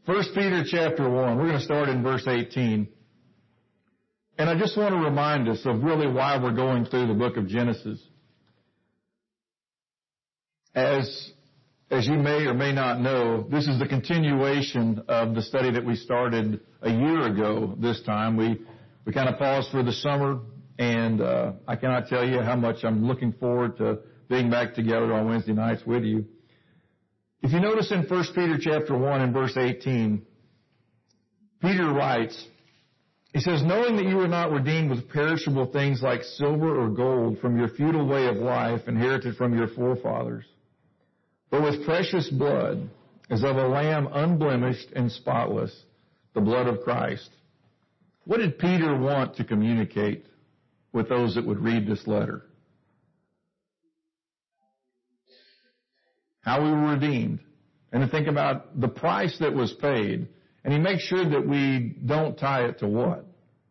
1 Peter chapter 1, we're going to start in verse 18. And I just want to remind us of really why we're going through the book of Genesis. As you may or may not know, this is the continuation of the study that we started a year ago this time. We kind of paused for the summer, and I cannot tell you how much I'm looking forward to being back together on Wednesday nights with you. If you notice in 1 Peter chapter 1 and verse 18, Peter writes, he says, knowing that you were not redeemed with perishable things like silver or gold from your futile way of life inherited from your forefathers, but with precious blood, as of a lamb unblemished and spotless, the blood of Christ. What did Peter want to communicate with those that would read this letter? How we were redeemed. And to think about the price that was paid. And he makes sure that we don't tie it to what?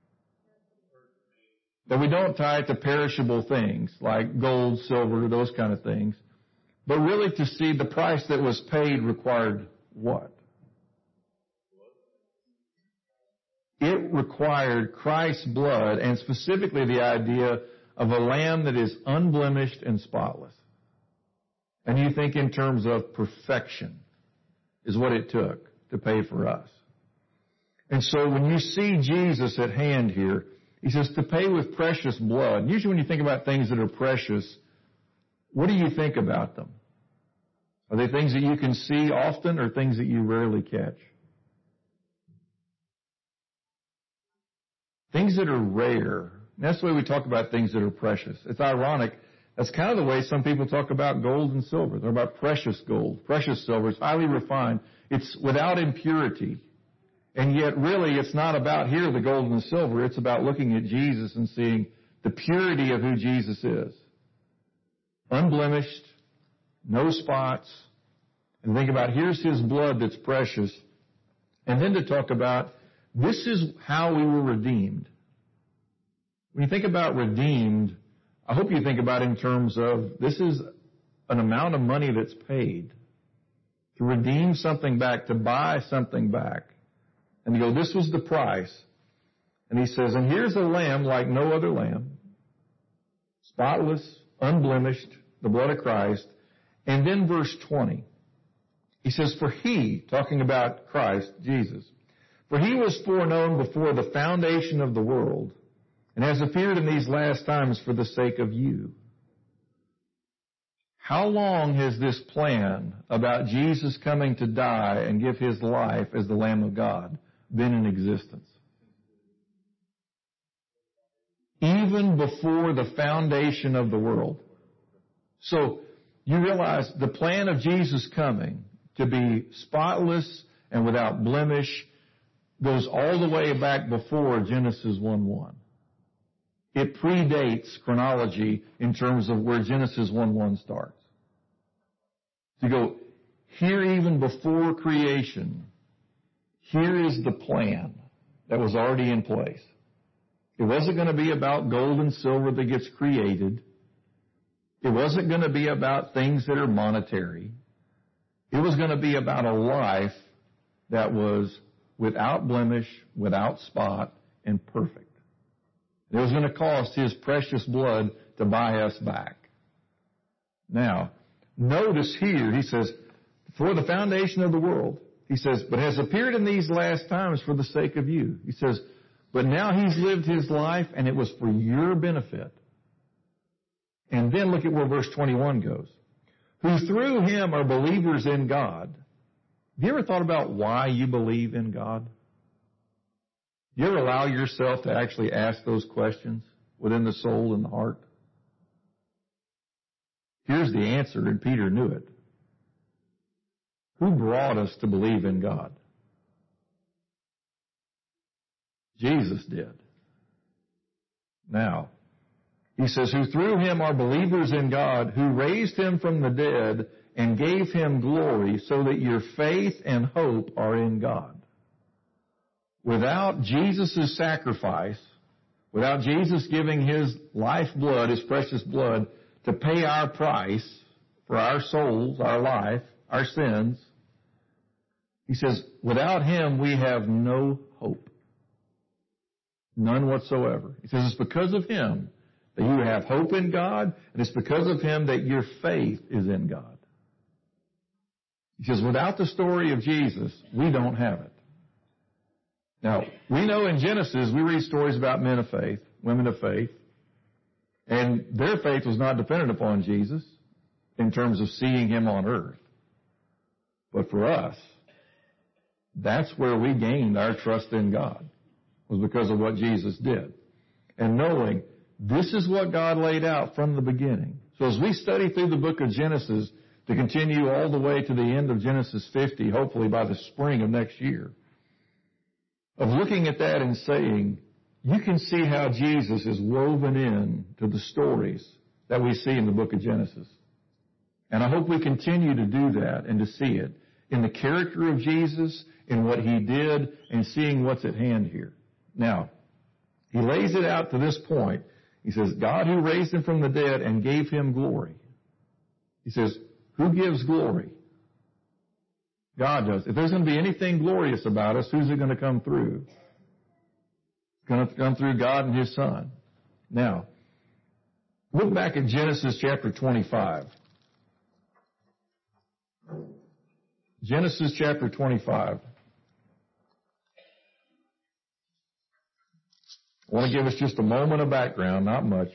That we don't tie it to perishable things like gold, silver, those kind of things. But really to see the price that was paid required what? It required Christ's blood, and specifically the idea of a lamb that is unblemished and spotless. And you think in terms of perfection is what it took to pay for us. And so when you see Jesus at hand here, he says to pay with precious blood. Usually when you think about things that are precious, what do you think about them? Are they things that you can see often or things that you rarely catch? Things that are rare. And that's the way we talk about things that are precious. It's ironic. That's kind of the way some people talk about gold and silver. They're about precious gold, precious silver. It's highly refined. It's without impurity. And yet really it's not about here the gold and the silver. It's about looking at Jesus and seeing the purity of who Jesus is. Unblemished, no spots. And think about here's his blood that's precious. And then to talk about this is how we were redeemed. When you think about redeemed, I hope you think about it in terms of this is an amount of money that's paid to redeem something back, to buy something back. And you go, this was the price. And he says, and here's a lamb like no other lamb, spotless, unblemished, the blood of Christ. And then verse 20, he says, for he, talking about Christ, Jesus, for he was foreknown before the foundation of the world, and has appeared in these last times for the sake of you. How long has this plan about Jesus coming to die and give his life as the Lamb of God been in existence? Even before the foundation of the world. So you realize the plan of Jesus coming to be spotless and without blemish goes all the way back before Genesis 1:1. It predates chronology in terms of where Genesis 1:1 starts. To go, here even before creation, here is the plan that was already in place. It wasn't going to be about gold and silver that gets created. It wasn't going to be about things that are monetary. It was going to be about a life that was without blemish, without spot, and perfect. It was going to cost his precious blood to buy us back. Now, notice here, he says, for the foundation of the world, he says, but has appeared in these last times for the sake of you. He says, but now he's lived his life and it was for your benefit. And then look at where verse 21 goes. Who through him are believers in God. Have you ever thought about why you believe in God? You ever allow yourself to actually ask those questions within the soul and the heart? Here's the answer, and Peter knew it. Who brought us to believe in God? Jesus did. Now, he says, who through him are believers in God, who raised him from the dead and gave him glory, so that your faith and hope are in God. Without Jesus' sacrifice, without Jesus giving his lifeblood, his precious blood, to pay our price for our souls, our life, our sins, He says, without him we have no hope. None whatsoever. He says it's because of him that you have hope in God, and it's because of him that your faith is in God. He says without the story of Jesus, we don't have it. Now, we know in Genesis, we read stories about men of faith, women of faith, and their faith was not dependent upon Jesus in terms of seeing him on earth. But for us, that's where we gained our trust in God, was because of what Jesus did. And knowing this is what God laid out from the beginning. So as we study through the book of Genesis to continue all the way to the end of Genesis 50, hopefully by the spring of next year, of looking at that and saying, you can see how Jesus is woven in to the stories that we see in the book of Genesis. And I hope we continue to do that and to see it in the character of Jesus, in what he did, and seeing what's at hand here. Now, he lays it out to this point. He says, God who raised him from the dead and gave him glory. He says, who gives glory? God does. If there's going to be anything glorious about us, who's it going to come through? It's going to come through God and his Son. Now, look back at Genesis chapter 25. Genesis chapter 25. I want to give us just a moment of background, not much.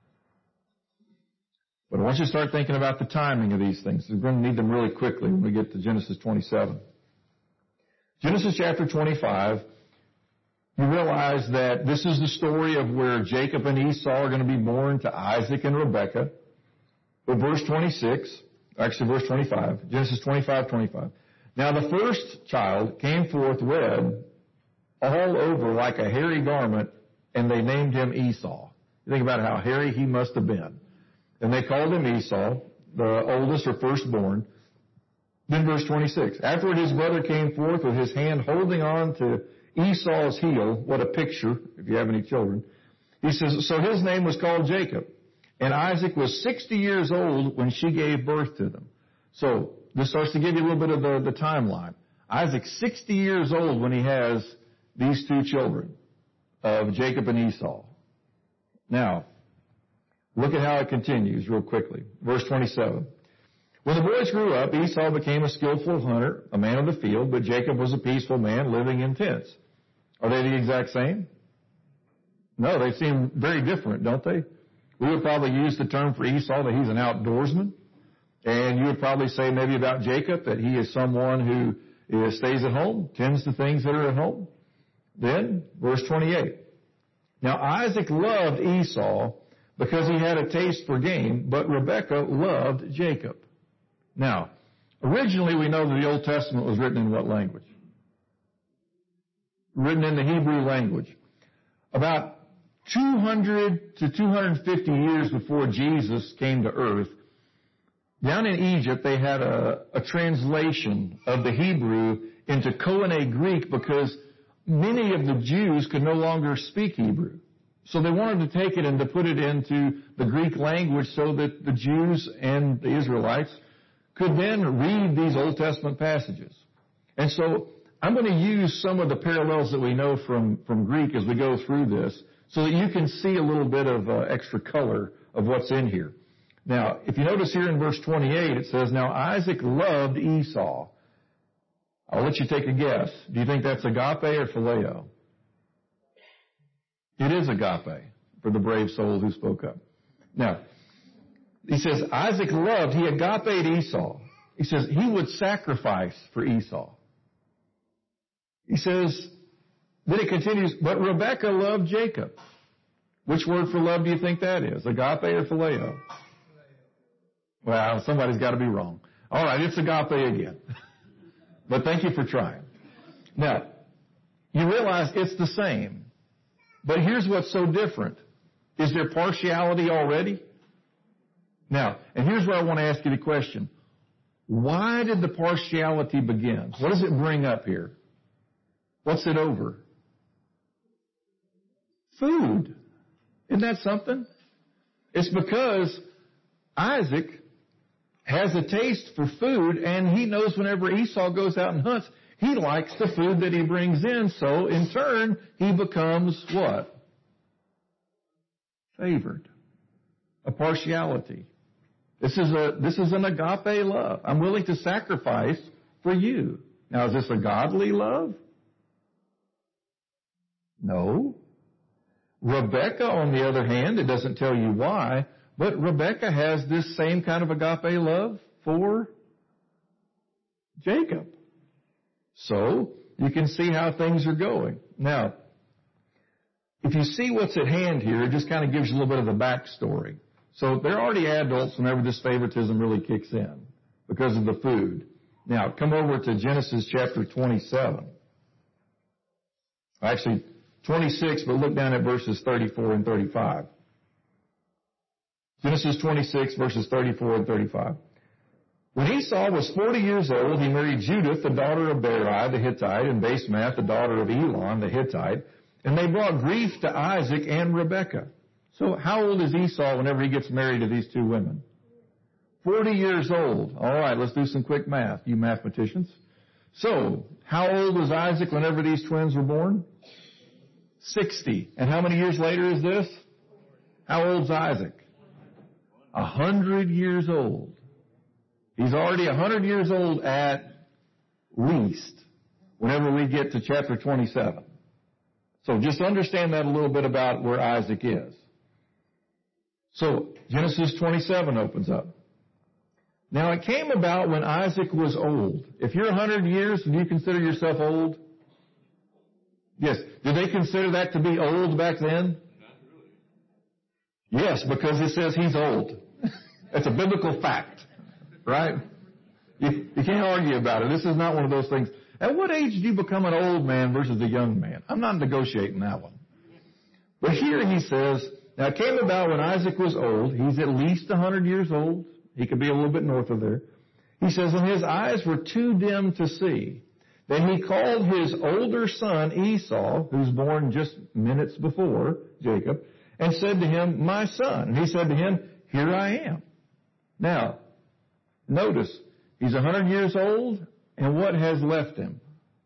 But I want you to start thinking about the timing of these things. We're going to need them really quickly when we get to Genesis 27. Genesis chapter 25, you realize that this is the story of where Jacob and Esau are going to be born to Isaac and Rebekah. But verse 25, Genesis 25:25. Now the first child came forth red all over like a hairy garment, and they named him Esau. You think about how hairy he must have been. And they called him Esau, the oldest or firstborn. Then verse 26. Afterward his brother came forth with his hand holding on to Esau's heel. What a picture, if you have any children. He says, so his name was called Jacob. And Isaac was 60 years old when she gave birth to them. So this starts to give you a little bit of the timeline. Isaac's 60 years old when he has these two children of Jacob and Esau. Now, look at how it continues real quickly. Verse 27. When the boys grew up, Esau became a skillful hunter, a man of the field, but Jacob was a peaceful man living in tents. Are they the exact same? No, they seem very different, don't they? We would probably use the term for Esau that he's an outdoorsman. And you would probably say maybe about Jacob that he is someone who stays at home, tends to things that are at home. Then, verse 28. Now Isaac loved Esau because he had a taste for game, but Rebekah loved Jacob. Now, originally we know that the Old Testament was written in what language? Written in the Hebrew language. About 200 to 250 years before Jesus came to earth, down in Egypt they had a translation of the Hebrew into Koine Greek because many of the Jews could no longer speak Hebrew. So they wanted to take it and to put it into the Greek language so that the Jews and the Israelites could then read these Old Testament passages. And so I'm going to use some of the parallels that we know from Greek as we go through this so that you can see a little bit of extra color of what's in here. Now, if you notice here in verse 28, it says, now Isaac loved Esau. I'll let you take a guess. Do you think that's agape or phileo? It is agape for the brave soul who spoke up. Now, he says, Isaac loved, he agape'd Esau. He says, he would sacrifice for Esau. He says, then it continues, but Rebekah loved Jacob. Which word for love do you think that is? Agape or phileo? Well, somebody's got to be wrong. All right, it's agape again. But thank you for trying. Now, you realize it's the same. But here's what's so different. Is there partiality already? Now, and here's where I want to ask you the question. Why did the partiality begin? What does it bring up here? What's it over? Food. Isn't that something? It's because Isaac has a taste for food, and he knows whenever Esau goes out and hunts, He likes the food that he brings in, so in turn, he becomes what? Favored. A partiality. This is an agape love. I'm willing to sacrifice for you. Now, is this a godly love? No. Rebecca, on the other hand, it doesn't tell you why, but Rebecca has this same kind of agape love for Jacob. So, you can see how things are going. Now, if you see what's at hand here, it just kind of gives you a little bit of the backstory. So, they're already adults whenever this favoritism really kicks in because of the food. Now, come over to Genesis chapter 27. Actually, 26, but look down at verses 34 and 35. Genesis 26, verses 34 and 35. When Esau was 40 years old, he married Judith, the daughter of Beeri the Hittite, and Basemath, the daughter of Elon the Hittite, and they brought grief to Isaac and Rebekah. So how old is Esau whenever he gets married to these two women? 40 years old. All right, let's do some quick math, you mathematicians. So, how old was Isaac whenever these twins were born? 60. And how many years later is this? How old's Isaac? 100 years old. He's already 100 years old at least whenever we get to chapter 27. So just understand that a little bit about where Isaac is. So Genesis 27 opens up. Now it came about when Isaac was old. If you're 100 years, do you consider yourself old? Yes. Did they consider that to be old back then? Yes, because it says he's old. It's a biblical fact, right? You can't argue about it. This is not one of those things. At what age do you become an old man versus a young man? I'm not negotiating that one. But here he says, now it came about when Isaac was old. He's at least 100 years old. He could be a little bit north of there. He says, and his eyes were too dim to see. Then he called his older son Esau, who's born just minutes before Jacob, and said to him, my son. And he said to him, here I am. Now, notice, he's 100 years old, and what has left him?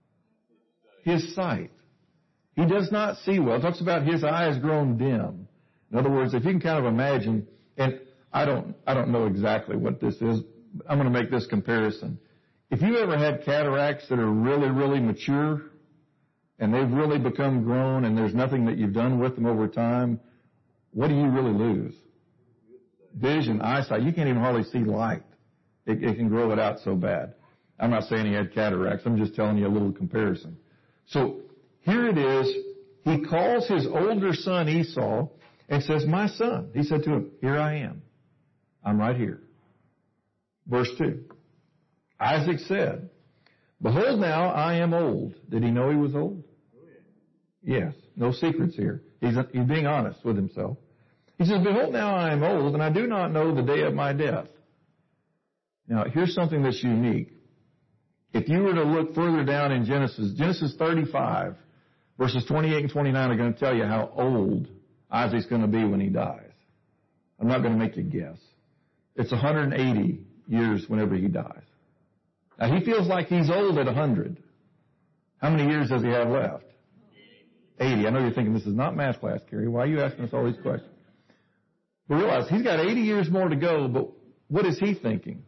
His sight. He does not see well. It talks about his eyes grown dim. In other words, if you can kind of imagine, and I don't know exactly what this is. I'm going to make this comparison. If you ever had cataracts that are really, really mature, and they've really become grown, and there's nothing that you've done with them over time, what do you really lose? Vision, eyesight. You can't even hardly see light. It can grow it out so bad. I'm not saying he had cataracts. I'm just telling you a little comparison. So here it is. He calls his older son Esau and says, my son. He said to him, here I am. I'm right here. Verse 2. Isaac said, behold now, I am old. Did he know he was old? Yes. No secrets here. He's being honest with himself. He says, behold now, I am old, and I do not know the day of my death. Now, here's something that's unique. If you were to look further down in Genesis 35, verses 28 and 29 are going to tell you how old Isaac's going to be when he dies. I'm not going to make you guess. It's 180 years whenever he dies. Now, he feels like he's old at 100. How many years does he have left? 80. I know you're thinking this is not math class, Kerry. Why are you asking us all these questions? But realize he's got 80 years more to go, but what is he thinking?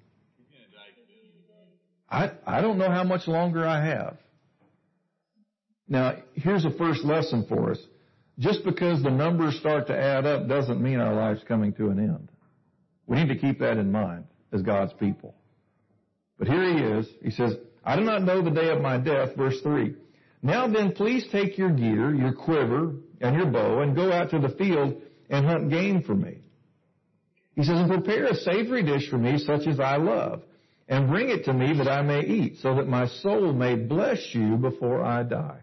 I don't know how much longer I have. Now, here's a first lesson for us. Just because the numbers start to add up doesn't mean our life's coming to an end. We need to keep that in mind as God's people. But here he is. He says, I do not know the day of my death. Verse 3. Now then, please take your gear, your quiver, and your bow, and go out to the field and hunt game for me. He says, and prepare a savory dish for me, such as I love, and bring it to me that I may eat, so that my soul may bless you before I die.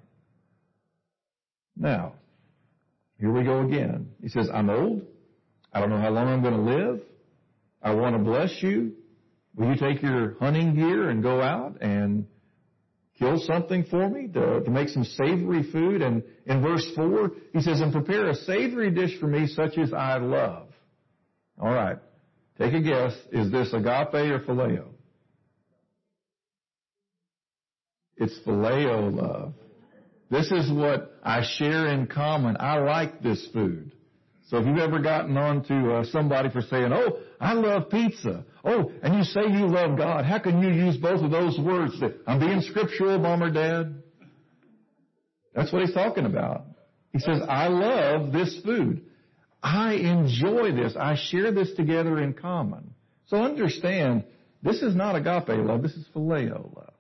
Now, here we go again. He says, I'm old. I don't know how long I'm going to live. I want to bless you. Will you take your hunting gear and go out and kill something for me to make some savory food? And in verse 4, he says, and prepare a savory dish for me such as I love. All right. Take a guess. Is this agape or phileo? It's phileo love. This is what I share in common. I like this food. So if you've ever gotten on to somebody for saying, oh, I love pizza. Oh, and you say you love God. How can you use both of those words? I'm being scriptural, Mom or Dad. That's what he's talking about. He says, I love this food. I enjoy this. I share this together in common. So understand, this is not agape love. This is phileo love.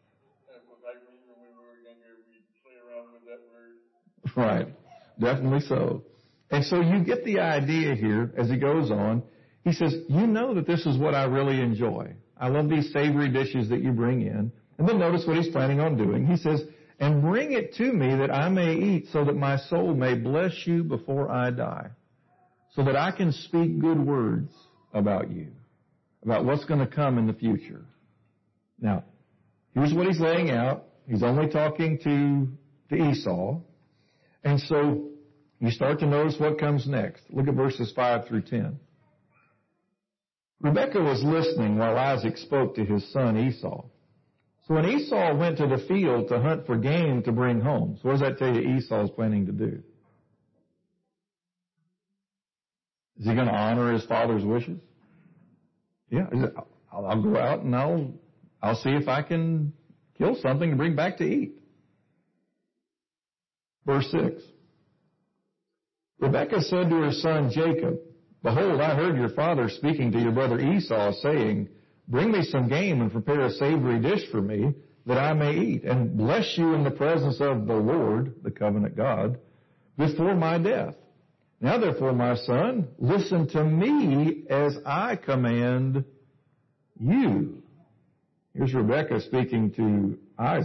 Right. Definitely so. And so you get the idea here as he goes on. He says, you know that this is what I really enjoy. I love these savory dishes that you bring in. And then notice what he's planning on doing. He says, and bring it to me that I may eat so that my soul may bless you before I die. So that I can speak good words about you, about what's going to come in the future. Now, here's what he's laying out. He's only talking to Esau. And so you start to notice what comes next. Look at verses 5 through 10. Rebekah was listening while Isaac spoke to his son Esau. So when Esau went to the field to hunt for game to bring home, so what does that tell you Esau is planning to do? Is he going to honor his father's wishes? Yeah. I'll go out and I'll see if I can kill something to bring back to eat. Verse 6. Rebekah said to her son Jacob, behold, I heard your father speaking to your brother Esau, saying, bring me some game and prepare a savory dish for me, that I may eat, and bless you in the presence of the Lord, the covenant God, before my death. Now therefore, my son, listen to me as I command you. Here's Rebekah speaking to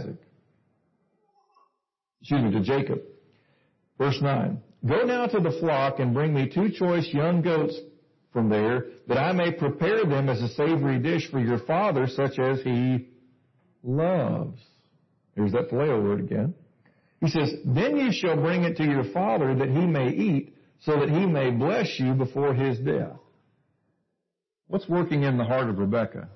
to Jacob. Verse 9. Go now to the flock and bring me 2 choice young goats from there, that I may prepare them as a savory dish for your father, such as he loves. Here's that phileo word again. He says, then you shall bring it to your father that he may eat, so that he may bless you before his death. What's working in the heart of Rebekah?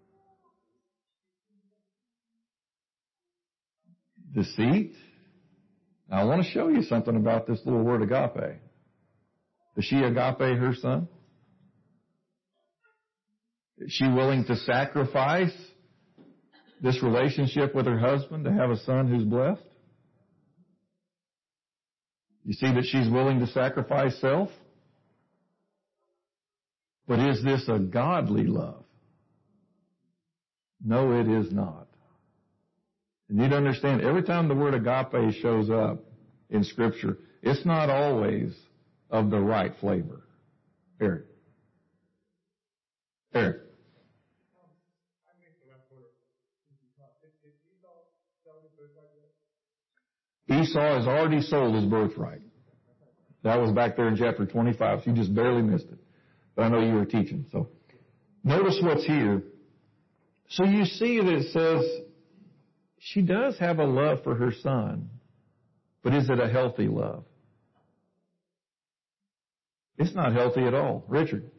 Deceit. Now I want to show you something about this little word agape. Does she agape her son? Is she willing to sacrifice this relationship with her husband to have a son who's blessed? You see that she's willing to sacrifice self? But is this a godly love? No, it is not. You need to understand, every time the word agape shows up in Scripture, it's not always of the right flavor. Eric. Esau has already sold his birthright. That was back there in chapter 25, so you just barely missed it. But I know you were teaching, so. Notice what's here. So you see that it says, she does have a love for her son, but is it a healthy love? It's not healthy at all. Richard?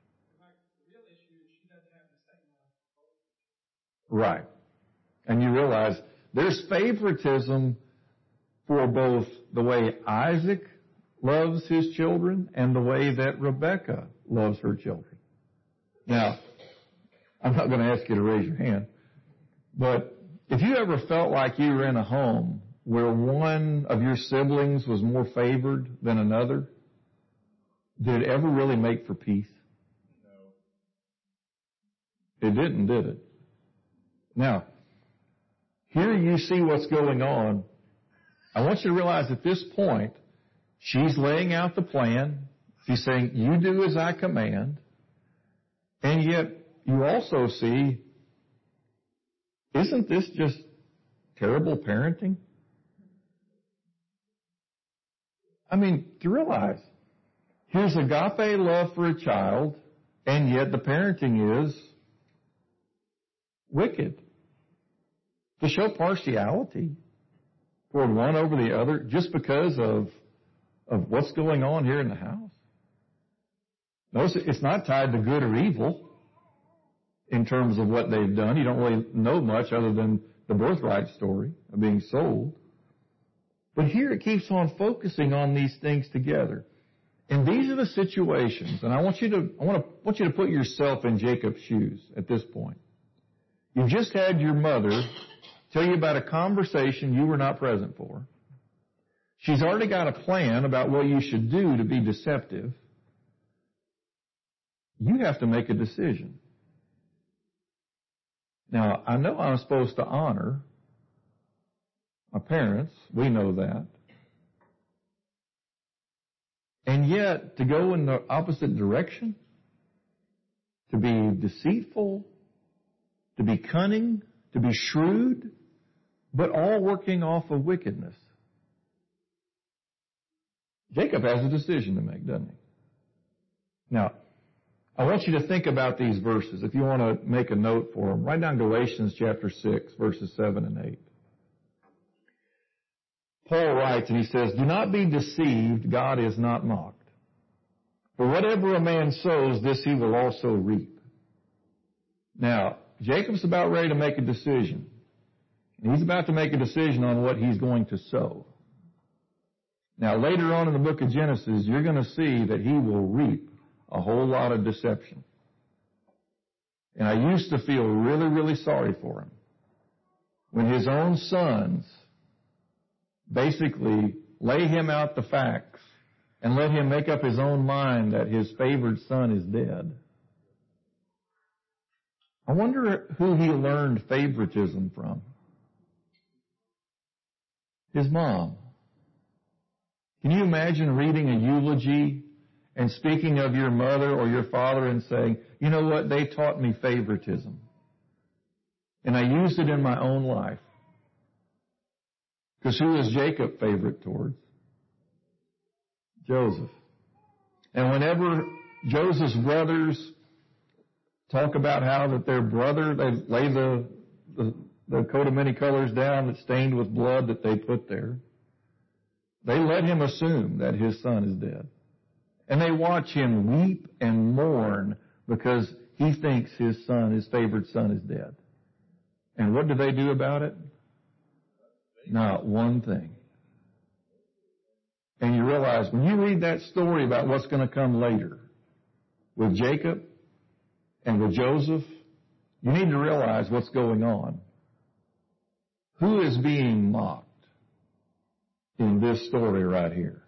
Right. And you realize there's favoritism for both the way Isaac loves his children and the way that Rebekah loves her children. Now, I'm not going to ask you to raise your hand, but if you ever felt like you were in a home where one of your siblings was more favored than another, did it ever really make for peace? No. It didn't, did it? Now, here you see what's going on. I want you to realize at this point, she's laying out the plan. She's saying, you do as I command. And yet, you also see, isn't this just terrible parenting? I mean, to realize, here's agape love for a child, and yet the parenting is wicked. To show partiality toward one over the other just because of what's going on here in the house. Notice it's not tied to good or evil in terms of what they've done. You don't really know much other than the birthright story of being sold. But here it keeps on focusing on these things together. And these are the situations, and I want you to put yourself in Jacob's shoes at this point. You just had your mother tell you about a conversation you were not present for. She's already got a plan about what you should do to be deceptive. You have to make a decision. Now, I know I'm supposed to honor my parents. We know that. And yet, to go in the opposite direction, to be deceitful, to be cunning, to be shrewd, but all working off of wickedness. Jacob has a decision to make, doesn't he? Now, I want you to think about these verses. If you want to make a note for them, write down Galatians chapter 6, verses 7 and 8. Paul writes, and he says, "Do not be deceived, God is not mocked. For whatever a man sows, this he will also reap." Now, Jacob's about ready to make a decision. And he's about to make a decision on what he's going to sow. Now, later on in the book of Genesis, you're going to see that he will reap a whole lot of deception. And I used to feel really, really sorry for him when his own sons basically lay him out the facts and let him make up his own mind that his favored son is dead. I wonder who he learned favoritism from. His mom. Can you imagine reading a eulogy and speaking of your mother or your father and saying, you know what, they taught me favoritism. And I used it in my own life. Because who was Jacob favorite towards? Joseph. And whenever Joseph's brothers talk about how that their brother, they lay the coat of many colors down that's stained with blood that they put there, they let him assume that his son is dead. And they watch him weep and mourn because he thinks his favorite son is dead. And what do they do about it? Not one thing. And you realize when you read that story about what's going to come later with Jacob and with Joseph, you need to realize what's going on. Who is being mocked in this story right here?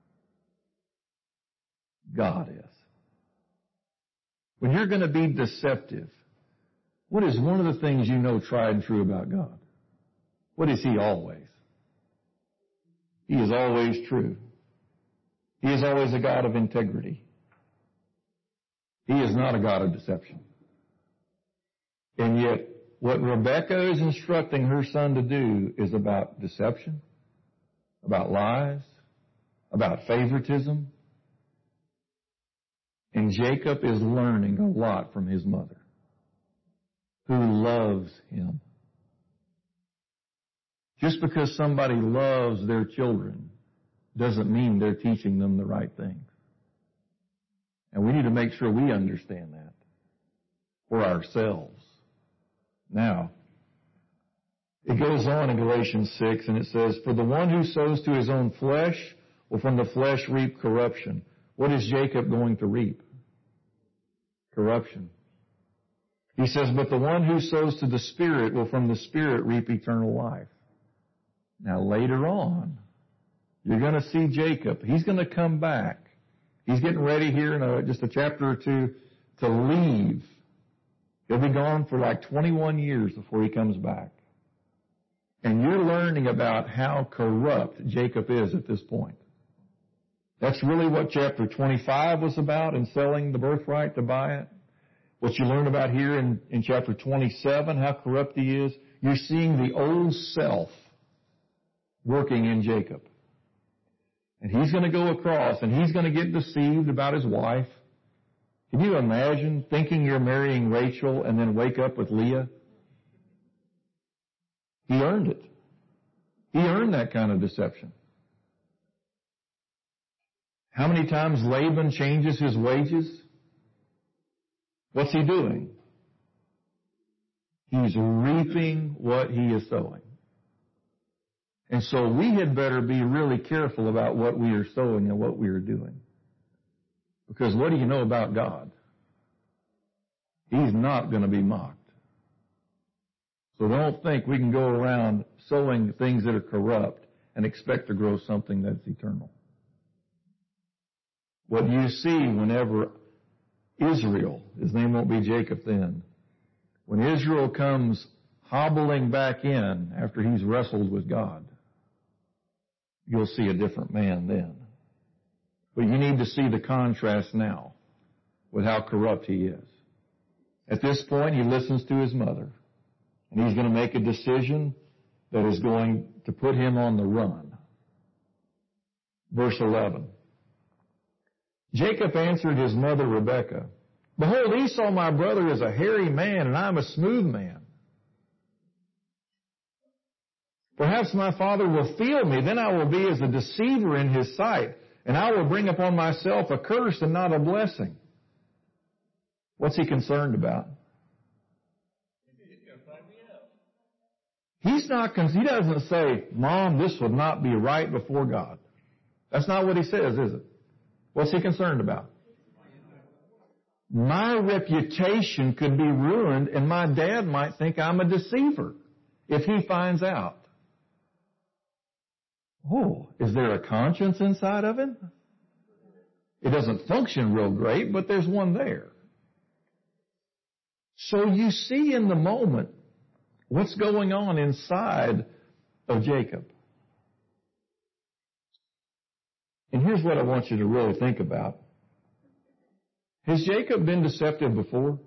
God is. When you're going to be deceptive, what is one of the things you know tried and true about God? What is He always? He is always true. He is always a God of integrity. He is not a God of deception. And yet, what Rebekah is instructing her son to do is about deception, about lies, about favoritism. And Jacob is learning a lot from his mother, who loves him. Just because somebody loves their children doesn't mean they're teaching them the right things. And we need to make sure we understand that for ourselves. Now, it goes on in Galatians 6 and it says, "For the one who sows to his own flesh will from the flesh reap corruption." What is Jacob going to reap? Corruption. He says, "But the one who sows to the Spirit will from the Spirit reap eternal life." Now later on, you're going to see Jacob. He's going to come back. He's getting ready here in just a chapter or two to leave. He'll be gone for like 21 years before he comes back. And you're learning about how corrupt Jacob is at this point. That's really what chapter 25 was about in selling the birthright to buy it. What you learn about here in chapter 27, how corrupt he is. You're seeing the old self working in Jacob. And he's going to go across and he's going to get deceived about his wife. Can you imagine thinking you're marrying Rachel and then wake up with Leah? He earned it. He earned that kind of deception. How many times Laban changes his wages? What's he doing? He's reaping what he is sowing. And so we had better be really careful about what we are sowing and what we are doing. Because what do you know about God? He's not going to be mocked. So don't think we can go around sowing things that are corrupt and expect to grow something that's eternal. What you see whenever Israel, his name won't be Jacob then, when Israel comes hobbling back in after he's wrestled with God, you'll see a different man then. But you need to see the contrast now with how corrupt he is. At this point, he listens to his mother, and he's going to make a decision that is going to put him on the run. Verse 11. Jacob answered his mother Rebekah, "Behold, Esau my brother is a hairy man, and I am a smooth man. Perhaps my father will feel me, then I will be as a deceiver in his sight, and I will bring upon myself a curse and not a blessing." What's he concerned about? He doesn't say, "Mom, this would not be right before God." That's not what he says, is it? What's he concerned about? My reputation could be ruined, and my dad might think I'm a deceiver if he finds out. Oh, is there a conscience inside of him? It doesn't function real great, but there's one there. So you see in the moment what's going on inside of Jacob. And here's what I want you to really think about. Has Jacob been deceptive before?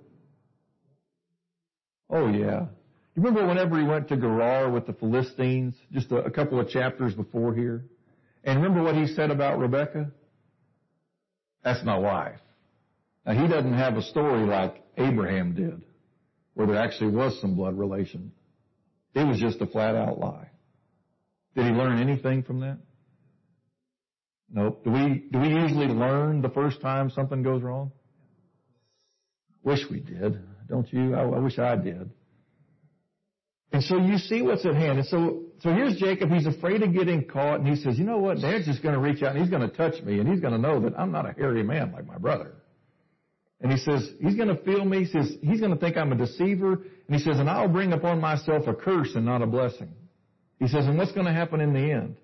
Oh, yeah. You remember whenever he went to Gerar with the Philistines, just a couple of chapters before here? And remember what he said about Rebekah? That's my wife. Now, he doesn't have a story like Abraham did, where there actually was some blood relation. It was just a flat-out lie. Did he learn anything from that? Nope. Do we usually learn the first time something goes wrong? Wish we did, don't you? I wish I did. And so you see what's at hand. And so here's Jacob. He's afraid of getting caught, and he says, "You know what? Dad's just going to reach out, and he's going to touch me, and he's going to know that I'm not a hairy man like my brother." And he says, he's going to feel me. He says, he's going to think I'm a deceiver. And he says, "And I'll bring upon myself a curse and not a blessing." He says, "And what's going to happen in the end?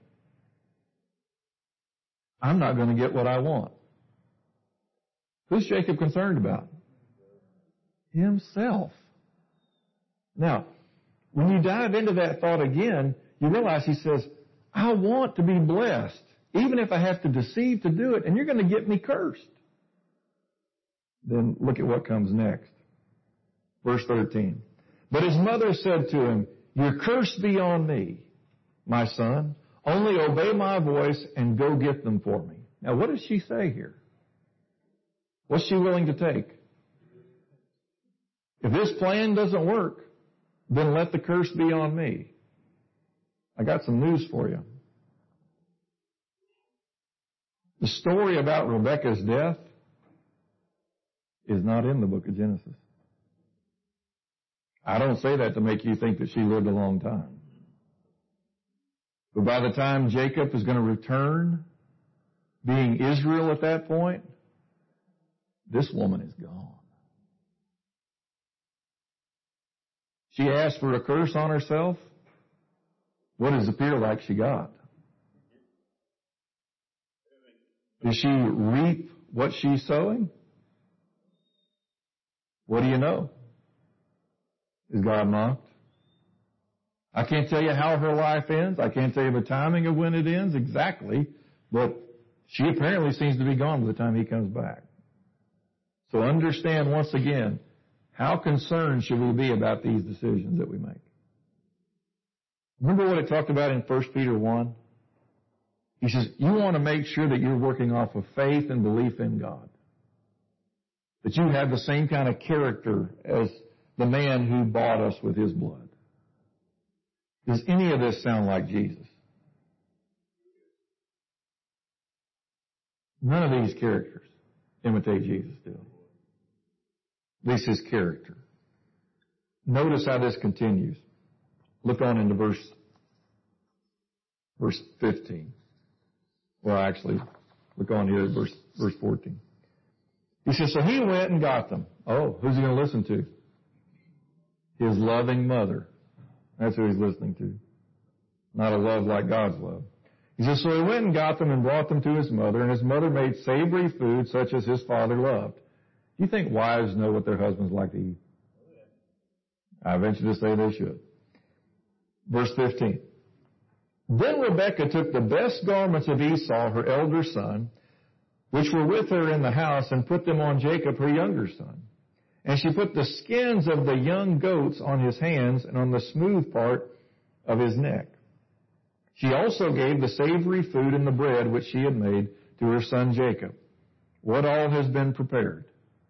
I'm not going to get what I want." Who's Jacob concerned about? Himself. Now, when you dive into that thought again, you realize he says, I want to be blessed, even if I have to deceive to do it, and you're going to get me cursed. Then look at what comes next. Verse 13. But his mother said to him, "Your curse be on me, my son. Only obey my voice and go get them for me." Now, what does she say here? What's she willing to take? If this plan doesn't work, then let the curse be on me. I got some news for you. The story about Rebekah's death is not in the book of Genesis. I don't say that to make you think that she lived a long time. But by the time Jacob is going to return, being Israel at that point, this woman is gone. She asked for a curse on herself. What does it appear like she got? Did she reap what she's sowing? What do you know? Is God mocked? I can't tell you how her life ends. I can't tell you the timing of when it ends exactly, but she apparently seems to be gone by the time he comes back. So understand once again, how concerned should we be about these decisions that we make? Remember what it talked about in 1 Peter 1? He says, you want to make sure that you're working off of faith and belief in God. That you have the same kind of character as the man who bought us with his blood. Does any of this sound like Jesus? None of these characters imitate Jesus, do they? This is character. Notice how this continues. Look on into verse 15. Well, actually, look on here at verse 14. He says, so he went and got them. Oh, who's he going to listen to? His loving mother. That's who he's listening to. Not a love like God's love. He says, so he went and got them and brought them to his mother, and his mother made savory food such as his father loved. Do you think wives know what their husbands like to eat? I venture to say they should. Verse 15. Then Rebekah took the best garments of Esau, her elder son, which were with her in the house, and put them on Jacob, her younger son. And she put the skins of the young goats on his hands and on the smooth part of his neck. She also gave the savory food and the bread which she had made to her son Jacob. What all has been prepared?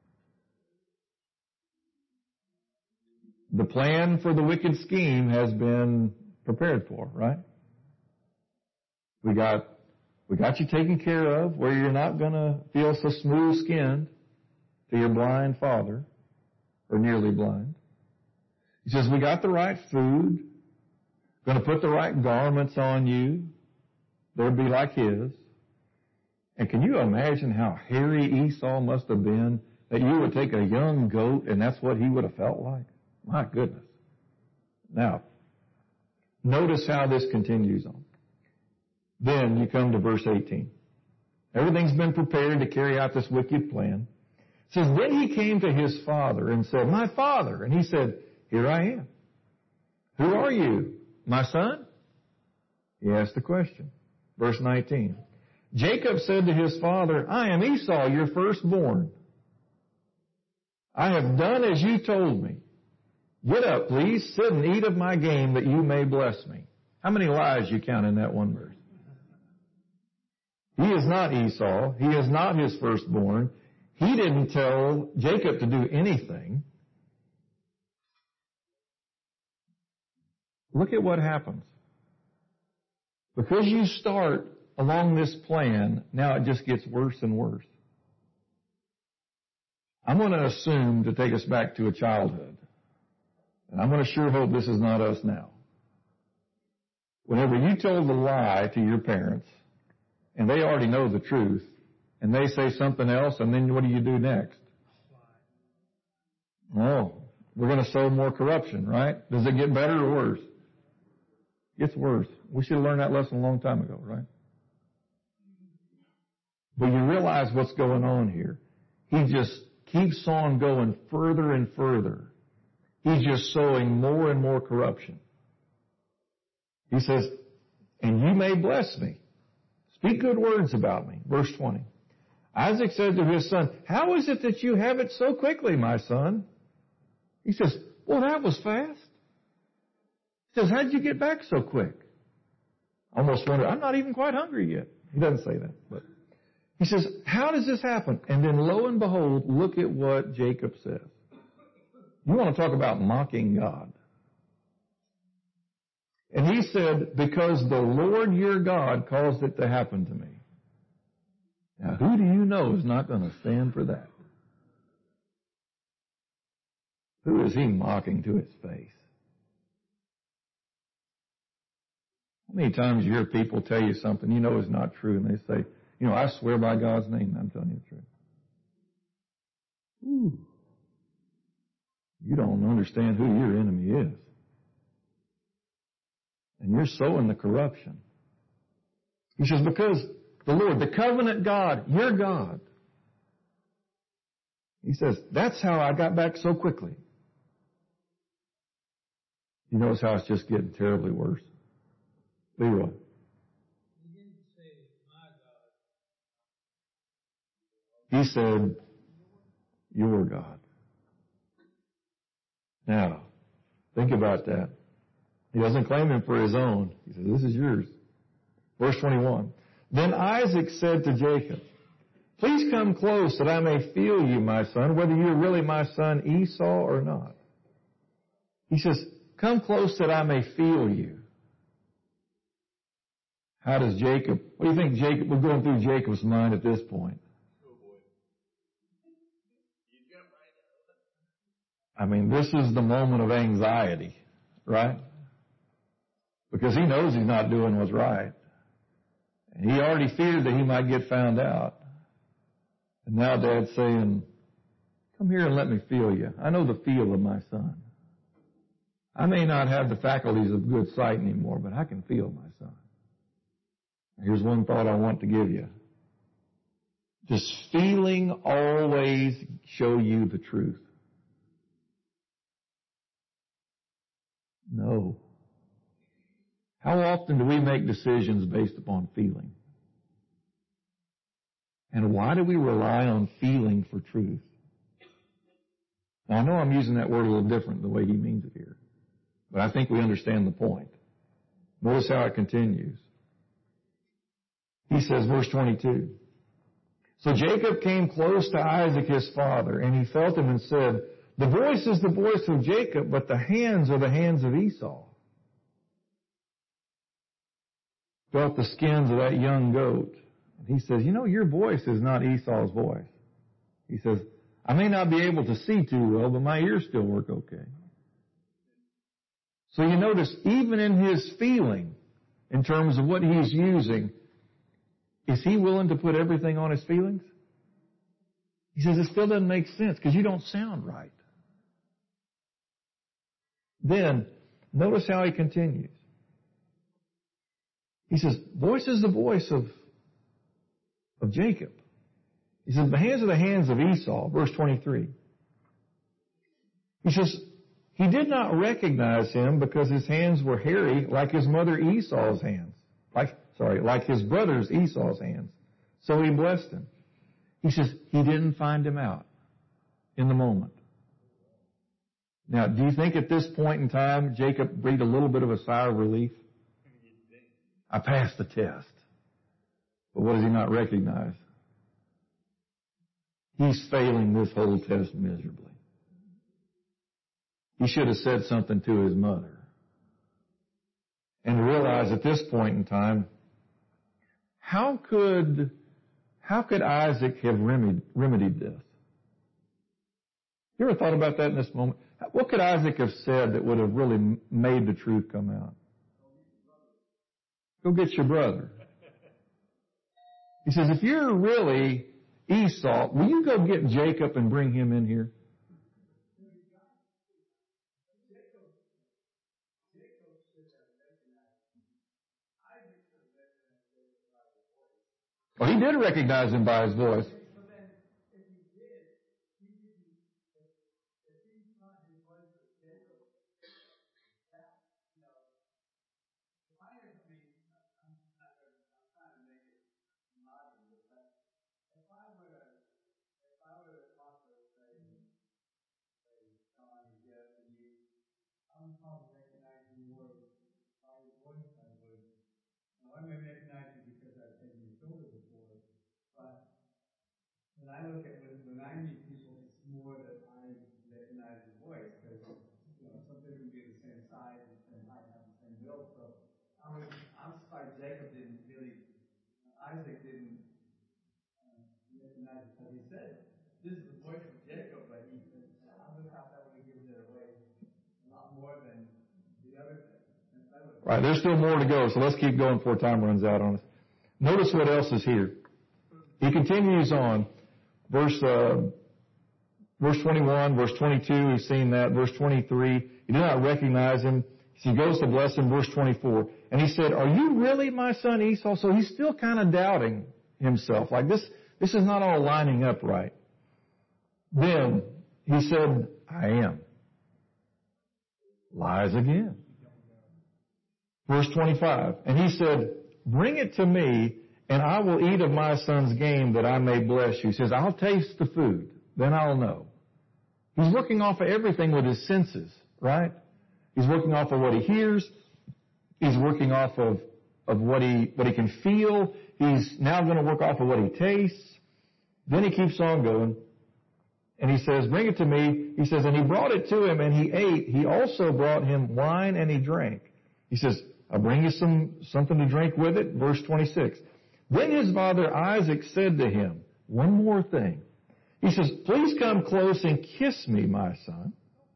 The plan for the wicked scheme has been prepared for, right? We got you taken care of where you're not going to feel so smooth-skinned to your blind father, or nearly blind. He says, we got the right food, going to put the right garments on you. They'll be like his. And can you imagine how hairy Esau must have been that you would take a young goat and that's what he would have felt like? My goodness. Now, notice how this continues on. Then you come to verse 18. Everything's been prepared to carry out this wicked plan. It says, then he came to his father and said, my father. And he said, here I am. Who are you, my son? He asked the question. Verse 19. Jacob said to his father, I am Esau, your firstborn. I have done as you told me. Get up, please, sit and eat of my game that you may bless me. How many lies you count in that one verse? He is not Esau. He is not his firstborn. He didn't tell Jacob to do anything. Look at what happens. Because you start along this plan, now it just gets worse and worse. I'm going to assume to take us back to a childhood. And I'm going to sure hope this is not us now. Whenever you told a lie to your parents, and they already know the truth, and they say something else, and then what do you do next? Oh, we're going to sow more corruption, right? Does it get better or worse? It gets worse. We should have learned that lesson a long time ago, right? But you realize what's going on here. He just keeps on going further and further. He's just sowing more and more corruption. He says, and you may bless me. Speak good words about me. Verse 20. Isaac said to his son, how is it that you have it so quickly, my son? He says, well, that was fast. He says, how did you get back so quick? I almost wonder, I'm not even quite hungry yet. He doesn't say that, but he says, how does this happen? And then lo and behold, look at what Jacob says. You want to talk about mocking God. And he said, because the Lord your God caused it to happen to me. Now, who do you know is not going to stand for that? Who is he mocking to his face? How many times you hear people tell you something you know is not true, and they say, you know, I swear by God's name, I'm telling you the truth. Ooh. You don't understand who your enemy is. And you're sowing the corruption. He says, because the Lord, the covenant God, your God. He says, that's how I got back so quickly. You notice how it's just getting terribly worse. Leroy. He didn't say, my God. He said, your God. Now, think about that. He doesn't claim him for his own. He says, this is yours. Verse 21. Then Isaac said to Jacob, please come close that I may feel you, my son, whether you are really my son Esau or not. He says, come close that I may feel you. How does Jacob, what do you think Jacob, we're going through Jacob's mind at this point? I mean, this is the moment of anxiety, right? Because he knows he's not doing what's right. And he already feared that he might get found out. And now Dad's saying, come here and let me feel you. I know the feel of my son. I may not have the faculties of good sight anymore, but I can feel my son. Here's one thought I want to give you. Does feeling always show you the truth? No. How often do we make decisions based upon feeling? And why do we rely on feeling for truth? Now, I know I'm using that word a little different the way he means it here, but I think we understand the point. Notice how it continues. He says, verse 22, so Jacob came close to Isaac his father, and he felt him and said, the voice is the voice of Jacob, but the hands are the hands of Esau. Felt the skins of that young goat. And he says, your voice is not Esau's voice. He says, I may not be able to see too well, but my ears still work okay. So you notice, even in his feeling, in terms of what he's using, is he willing to put everything on his feelings? He says, it still doesn't make sense because you don't sound right. Then, notice how he continues. He says, voice is the voice of Jacob. He says, the hands are the hands of Esau, verse 23. He says, he did not recognize him because his hands were hairy like his mother Esau's hands. Like his brother's Esau's hands. So he blessed him. He says, he didn't find him out in the moment. Now, do you think at this point in time, Jacob breathed a little bit of a sigh of relief? I passed the test. But what does he not recognize? He's failing this whole test miserably. He should have said something to his mother. And realize at this point in time, how could Isaac have remedied this? You ever thought about that in this moment? What could Isaac have said that would have really made the truth come out? Go get your brother. He says, if you're really Esau, will you go get Jacob and bring him in here? Well, he did recognize him by his voice. I may recognize you because I've been your shoulder before, but when I look at when I meet people, it's more that I recognize the voice because some people can be the same size and the same height, have the same build. So I'm surprised Isaac didn't recognize it because he said this is the voice of Jacob, but he said I would have thought that would have given it away a lot more than the other thing. Right, there's still more to go, so let's keep going before time runs out on us. Notice what else is here. He continues on. Verse 21, verse 22, we've seen that. Verse 23, he did not recognize him. He goes to bless him. Verse 24, and he said, are you really my son Esau? So he's still kind of doubting himself. Like this is not all lining up right. Then he said, I am. Lies again. Verse 25, and he said, bring it to me, and I will eat of my son's game that I may bless you. He says, I'll taste the food, then I'll know. He's working off of everything with his senses, right? He's working off of what he hears. He's working off of what he can feel. He's now going to work off of what he tastes. Then he keeps on going. And he says, bring it to me. He says, and he brought it to him, and he ate. He also brought him wine, and he drank. He says, I'll bring you something to drink with it. Verse 26. Then his father Isaac said to him, one more thing. He says, please come close and kiss me, my son.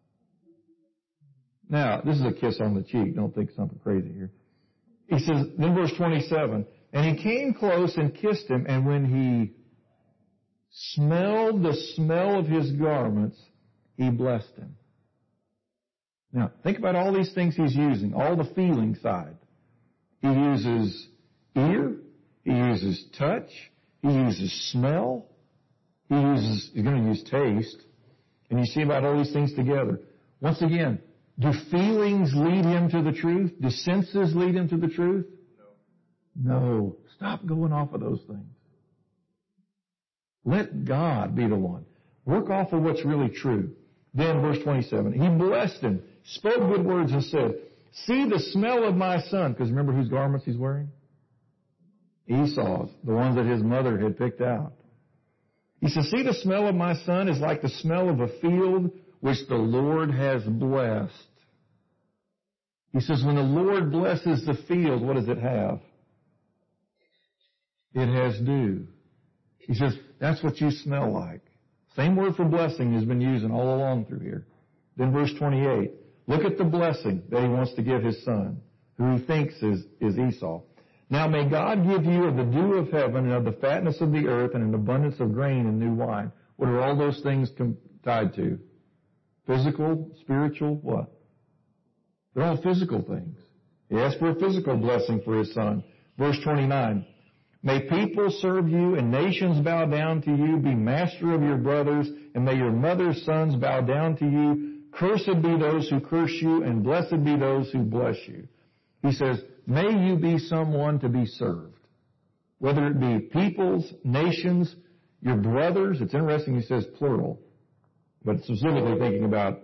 Now, this is a kiss on the cheek. Don't think something crazy here. He says, then verse 27, and he came close and kissed him, and when he smelled the smell of his garments, he blessed him. Now, think about all these things he's using, all the feeling side. He uses ear, he uses touch, he uses smell, he's going to use taste, and you see about all these things together. Once again, do feelings lead him to the truth? Do senses lead him to the truth? No. Stop going off of those things. Let God be the one. Work off of what's really true. Then verse 27, he blessed him, spoke good words and said, see the smell of my son. Because remember whose garments he's wearing? Esau's, the ones that his mother had picked out. He says, see the smell of my son is like the smell of a field which the Lord has blessed. He says, when the Lord blesses the field, what does it have? It has dew. He says, that's what you smell like. Same word for blessing has been used all along through here. Then verse 28, look at the blessing that he wants to give his son, who he thinks is Esau. Now may God give you of the dew of heaven and of the fatness of the earth and an abundance of grain and new wine. What are all those things tied to? Physical, spiritual, what? They're all physical things. He asked for a physical blessing for his son. Verse 29, may people serve you and nations bow down to you, be master of your brothers, and may your mother's sons bow down to you. Cursed be those who curse you, and blessed be those who bless you. He says, may you be someone to be served. Whether it be peoples, nations, your brothers. It's interesting he says plural, but specifically thinking about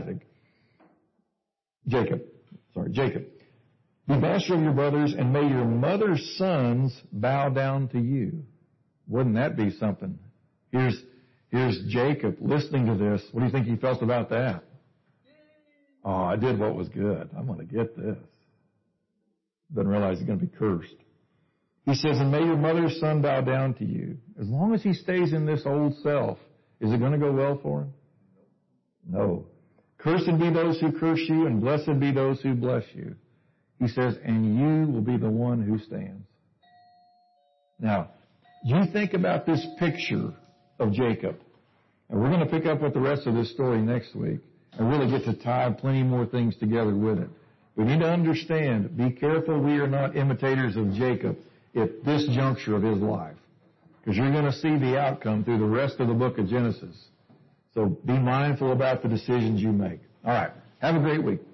Jacob. Be master of your brothers, and may your mother's sons bow down to you. Wouldn't that be something? Here's Jacob listening to this. What do you think he felt about that? Oh, I did what was good. I'm going to get this. Doesn't realize he's going to be cursed. He says, and may your mother's son bow down to you. As long as he stays in this old self, is it going to go well for him? No. Cursed be those who curse you, and blessed be those who bless you. He says, and you will be the one who stands. Now, you think about this picture of Jacob. And we're going to pick up with the rest of this story next week and really get to tie plenty more things together with it. We need to understand, be careful we are not imitators of Jacob at this juncture of his life. Because you're going to see the outcome through the rest of the book of Genesis. So be mindful about the decisions you make. All right. Have a great week.